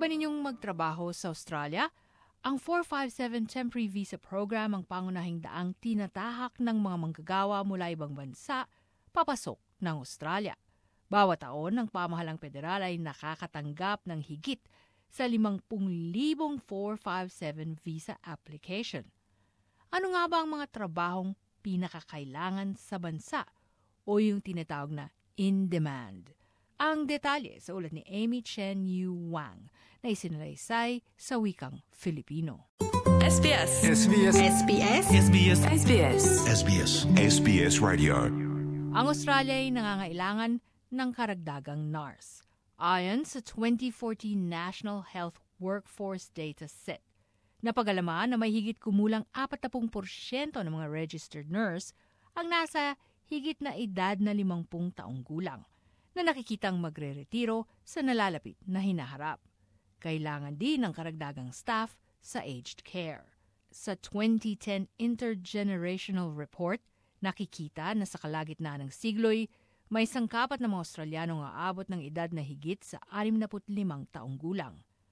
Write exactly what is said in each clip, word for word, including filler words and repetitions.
ba ninyong magtrabaho sa Australia? Ang four five seven Temporary Visa Program ang pangunahing daang tinatahak ng mga manggagawa mula ibang bansa papasok ng Australia. Bawat taon, ang pamahalang federal ay nakakatanggap ng higit sa limangpung libong four five seven visa application. Ano nga ba ang mga trabahong pinakakailangan sa bansa o yung tinatawag na in-demand? Ang detalye sa ulat ni Amy Chen Yu Wang na isinalaysay sa wikang Filipino. S B S. S B S. S B S. S B S. S B S. S B S. S B S Radio. Ang Australia ay nangangailangan ng karagdagang nurse. Ayon sa twenty fourteen National Health Workforce Data Set, napagalaman na may higit kumulang forty percent ng mga registered nurse ang nasa higit na edad na limangpung taong gulang na nakikitang magre-retiro sa nalalapit na hinaharap. Kailangan din ng karagdagang staff sa aged care. Sa twenty ten Intergenerational Report, nakikita na sa kalagitnaan ng siglo'y may sangkapat na mga Australiano ang aabot ng edad na higit sa sixty-five taong gulang.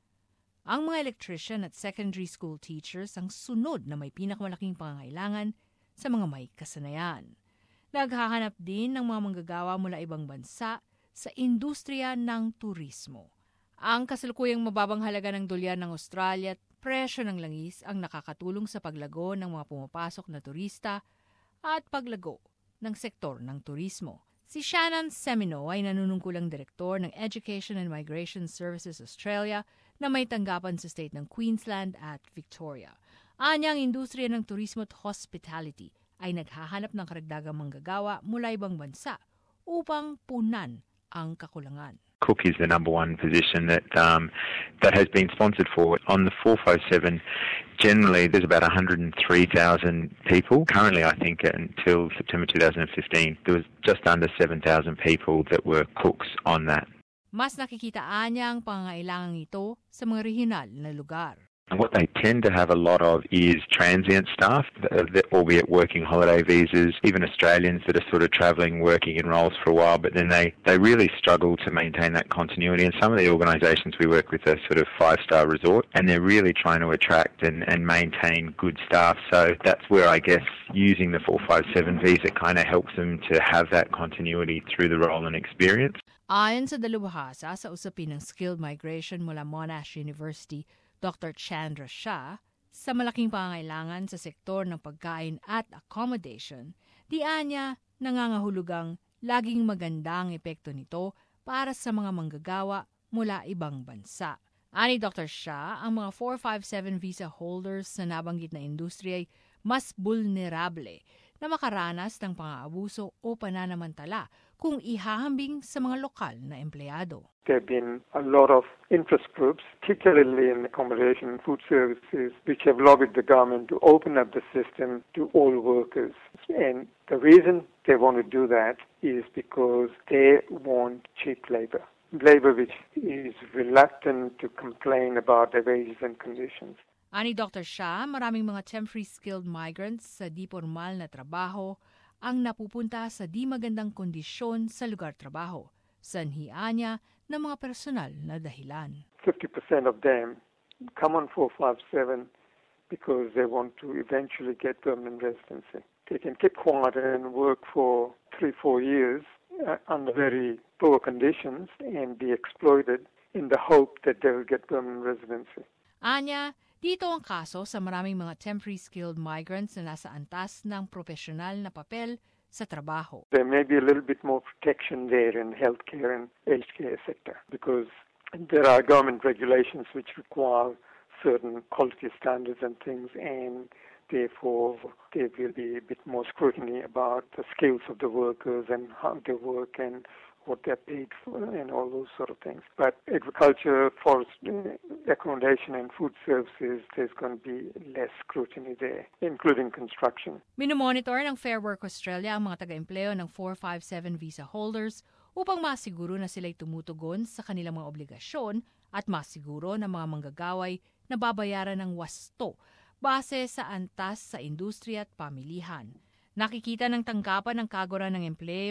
Ang mga electrician at secondary school teachers ang sunod na may pinakamalaking pangangailangan sa mga may kasanayan. Naghahanap din ng mga manggagawa mula ibang bansa sa industriya ng turismo. Ang kasalukuyang mababang halaga ng dolyar ng Australia at presyo ng langis ang nakakatulong sa paglago ng mga pumapasok na turista at paglago ng sektor ng turismo. Si Shannon Semino ay nanunungkulang direktor ng Education and Migration Services Australia na may tanggapan sa state ng Queensland at Victoria. Anya, ang industriya ng turismo at hospitality ay naghahanap ng karagdagang manggagawa mula ibang bansa upang punan ang kakulangan. Cook is the number one position that um, that has been sponsored for. On the four five seven, generally there's about one hundred three thousand people. Currently, I think until September twenty fifteen, there was just under seven thousand people that were cooks on that. Mas nakikitaan niya ang pangangailangan ito sa mga regional na lugar. And what they tend to have a lot of is transient staff, albeit working holiday visas, even Australians that are sort of travelling, working in roles for a while, but then they, they really struggle to maintain that continuity. And some of the organisations we work with are sort of five-star resort, and they're really trying to attract and, and maintain good staff. So that's where I guess using the four five seven visa kind of helps them to have that continuity through the role and experience. Ayon sa dalubhasa sa usapin ng skilled migration mula Monash University, Doctor Chandra Shah, sa malaking pangangailangan sa sektor ng pagkain at accommodation, diyan niya nangangahulugang laging magandang epekto nito para sa mga manggagawa mula ibang bansa. Ani Doctor Shah, ang mga four five seven visa holders sa nabanggit na industriya ay mas vulnerable na makaranas ng pang-aabuso o pananamantala kung ihahambing sa mga lokal na empleyado. There have been a lot of interest groups, particularly in accommodation and food services, which have lobbied the government to open up the system to all workers. And the reason they want to do that is because they want cheap labor. Labor which is reluctant to complain about their wages and conditions. Ani Doctor Shah, maraming mga temporary skilled migrants sa di formal na trabaho ang napupunta sa di magandang kondisyon sa lugar trabaho, sanhian niya ng mga personal na dahilan. fifty percent of them come on four five seven because they want to eventually get permanent residency. They can keep quiet and work for three, four years uh, under very poor conditions and be exploited in the hope that they will get permanent residency. Anya, dito ang kaso sa maraming mga temporary skilled migrants na nasa antas ng profesional na papel sa trabaho. There may be a little bit more protection there in healthcare and aged care sector because there are government regulations which require certain quality standards and things, and therefore there will be a bit more scrutiny about the skills of the workers and how they work and what they're paid for and all those sort of things. But agriculture, forest, accommodation and food services, there's going to be less scrutiny there, including construction. Minomonitor ng Fair Work Australia ang mga taga-empleo ng four five seven visa holders upang masiguro na sila'y tumutugon sa kanilang mga obligasyon at masiguro na mga manggagaway na babayaran ng wasto base sa antas sa industriya at pamilihan. Nakikita ng tanggapan ng Kagura ng Empleo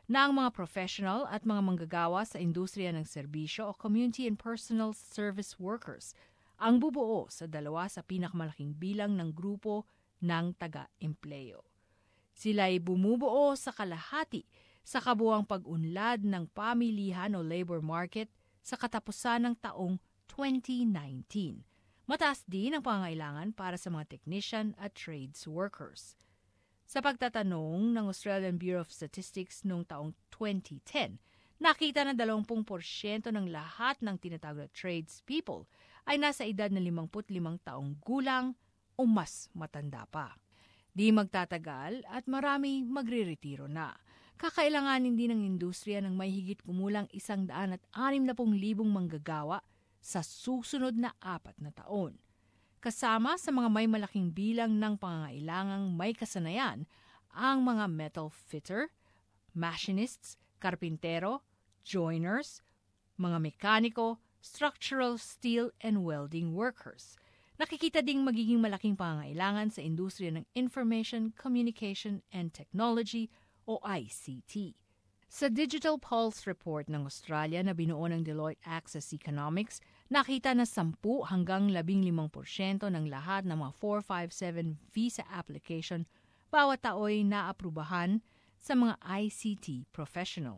na ang mga professional at mga manggagawa sa industriya ng serbisyo o community and personal service workers ang bubuo sa dalawa sa pinakamalaking bilang ng grupo ng taga-empleyo. Sila ay bumubuo sa kalahati sa kabuuang pag-unlad ng pamilihan o labor market sa katapusan ng taong twenty nineteen. Mataas din ang pangangailangan para sa mga technician at trades workers. Sa pagtatanong ng Australian Bureau of Statistics noong taong twenty ten, nakita na twenty percent ng lahat ng tinatawag na tradespeople ay nasa edad na fifty-five taong gulang o mas matanda pa. Di magtatagal at marami magre-retiro na. Kakailanganin din ng industriya ng may higit kumulang one hundred sixty thousand manggagawa sa susunod na apat na taon. Kasama sa mga may malaking bilang ng pangangailangang may kasanayan ang mga metal fitter, machinists, karpintero, joiners, mga mekaniko, structural steel and welding workers. Nakikita ding magiging malaking pangangailangan sa industriya ng Information, Communication and Technology o I C T. Sa Digital Pulse Report ng Australia na binuo ng Deloitte Access Economics, nakita na ten hanggang fifteen percent ng lahat ng mga four fifty-seven visa application bawat tao'y naaprubahan sa mga I C T professional.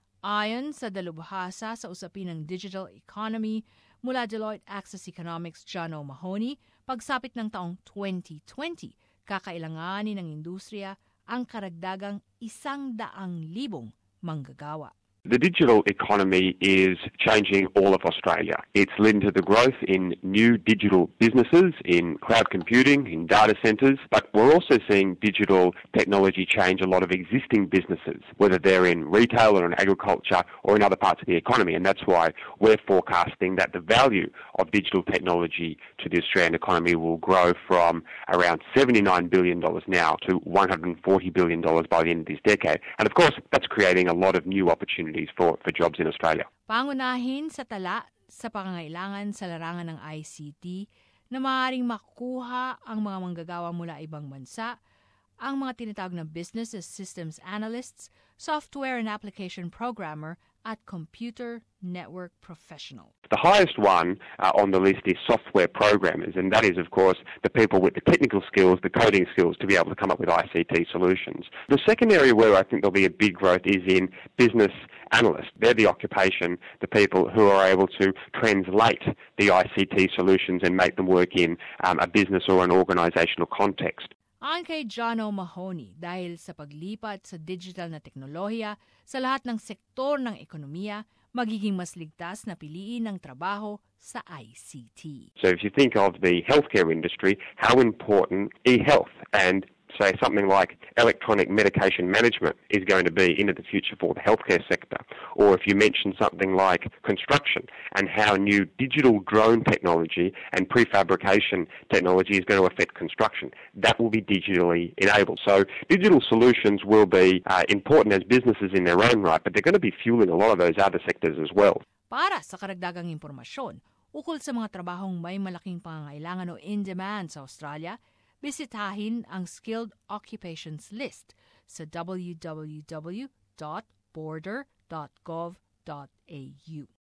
Ayon sa dalubhasa sa usapin ng digital economy mula Deloitte Access Economics John O'Mahony, pagsapit ng taong twenty twenty, kakailanganin ng industriya ang karagdagang isang daang libong manggagawa. The digital economy is changing all of Australia. It's led to the growth in new digital businesses, in cloud computing, in data centres, but we're also seeing digital technology change a lot of existing businesses, whether they're in retail or in agriculture or in other parts of the economy. And that's why we're forecasting that the value of digital technology to the Australian economy will grow from around seventy-nine billion dollars now to one hundred forty billion dollars by the end of this decade. And of course, that's creating a lot of new opportunities For, for jobs in Australia. Pangunahin sa tala sa pangangailangan sa larangan ng I C T na maaaring makuha ang mga manggagawa mula ibang bansa, ang mga tinatawag na business as systems analysts, software and application programmer, at computer network professional. The highest one uh, on the list is software programmers, and that is, of course, the people with the technical skills, the coding skills to be able to come up with I C T solutions. The second area where I think there'll be a big growth is in business analysts. They're the occupation, the people who are able to translate the I C T solutions and make them work in um, a business or an organizational context. Ayon kay John O'Mahony, dahil sa paglipat sa digital na teknolohiya sa lahat ng sektor ng ekonomiya, magiging mas ligtas na piliin ng trabaho sa I C T. So if you think of the healthcare industry, how important e-health and say something like electronic medication management is going to be into the future for the healthcare sector. Or if you mention something like construction and how new digital drone technology and prefabrication technology is going to affect construction, that will be digitally enabled. So digital solutions will be uh, important as businesses in their own right, but they're going to be fueling a lot of those other sectors as well. Para sa karagdagang impormasyon, ukol sa mga trabahong may malaking pangangailangan o in-demand sa Australia, bisitahin ang Skilled Occupations List sa w w w dot border dot gov dot a u.